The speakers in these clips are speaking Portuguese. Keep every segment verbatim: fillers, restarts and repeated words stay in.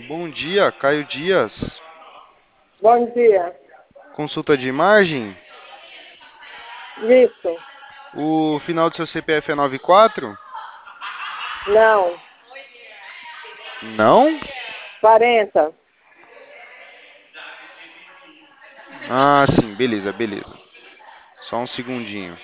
Bom dia, Caio Dias. Bom dia. Consulta de imagem. Isso. O final do seu C P F é noventa e quatro? Não. Não? quarenta. Ah, sim, beleza, beleza. Só um segundinho.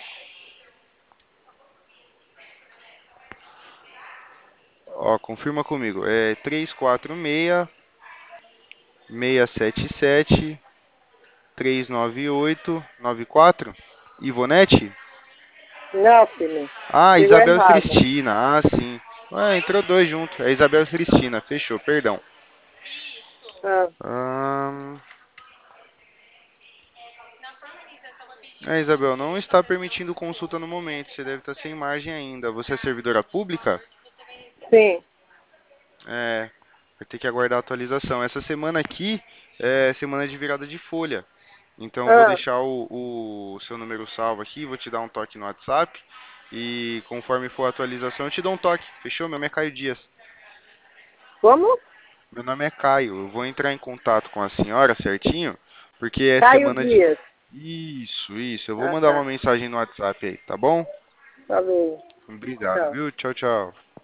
Ó, confirma comigo. É três quatro seis, seis sete sete, três nove oito nove quatro. Ivonete? Não, filho. Ah, Digo Isabel e errado. Cristina. Ah, sim. Ah, entrou dois junto. É Isabel e Cristina. Fechou, perdão. Ah, Ahn, É, Isabel, não está permitindo consulta no momento. Você deve estar sem margem ainda. Você é servidora pública? sim. É, vai ter que aguardar a atualização. Essa semana aqui é semana de virada de folha. Então eu vou Ah, deixar o, o seu número salvo aqui, vou te dar um toque no WhatsApp. E conforme for a atualização, eu te dou um toque. Fechou? Meu nome é Caio Dias. como? Meu nome é Caio. Eu vou entrar em contato com a senhora certinho, porque é Caio semana de. Dias. Isso, isso. Eu vou Ah, mandar uma tá. mensagem no WhatsApp aí, tá bom? Tá bem. Obrigado, Tchau. viu? Tchau, tchau.